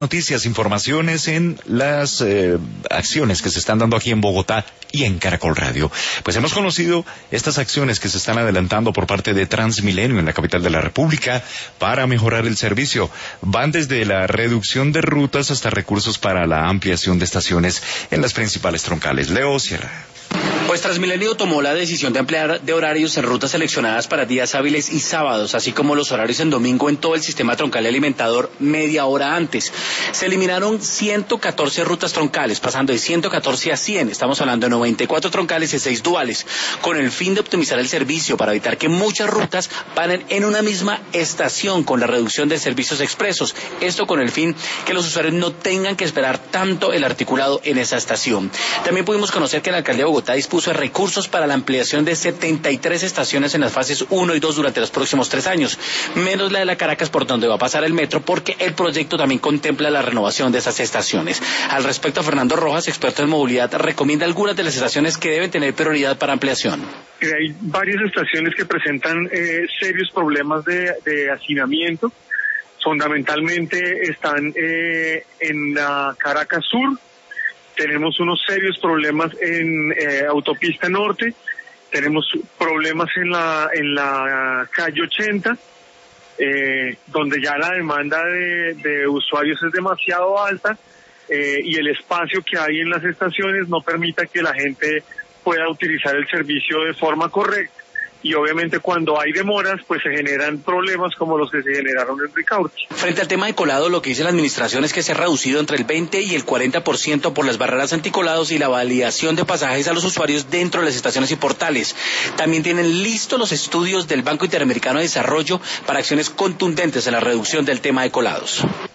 Noticias, informaciones en las acciones que se están dando aquí en Bogotá y en Caracol Radio. Pues hemos conocido estas acciones que se están adelantando por parte de Transmilenio en la capital de la República para mejorar el servicio. Van desde la reducción de rutas hasta recursos para la ampliación de estaciones en las principales troncales. Leo Sierra. Pues Transmilenio tomó la decisión de ampliar de horarios en rutas seleccionadas para días hábiles y sábados, así como los horarios en domingo en todo el sistema troncal y alimentador media hora antes. Se eliminaron 114 rutas troncales, pasando de 114 a 100. Estamos hablando de 94 troncales y 6 duales, con el fin de optimizar el servicio para evitar que muchas rutas paren en una misma estación con la reducción de servicios expresos. Esto con el fin que los usuarios no tengan que esperar tanto el articulado en esa estación. También pudimos conocer que la alcaldía de Bogotá dispuso de recursos para la ampliación de 73 estaciones en las fases 1 y 2 durante los próximos 3 años, menos la de la Caracas por donde va a pasar el metro, porque el proyecto también contempla la renovación de esas estaciones. Al respecto, Fernando Rojas, experto en movilidad, recomienda algunas de las estaciones que deben tener prioridad para ampliación. Hay varias estaciones que presentan serios problemas de hacinamiento. Fundamentalmente están en la Caracas Sur. Tenemos unos serios problemas en Autopista Norte, tenemos problemas en la calle 80, donde ya la demanda de usuarios es demasiado alta y el espacio que hay en las estaciones no permite que la gente pueda utilizar el servicio de forma correcta. Y obviamente cuando hay demoras, pues se generan problemas como los que se generaron en Ricaurte. Frente al tema de colado, lo que dice la administración es que se ha reducido entre el 20 y el 40% por las barreras anticolados y la validación de pasajes a los usuarios dentro de las estaciones y portales. También tienen listos los estudios del Banco Interamericano de Desarrollo para acciones contundentes en la reducción del tema de colados.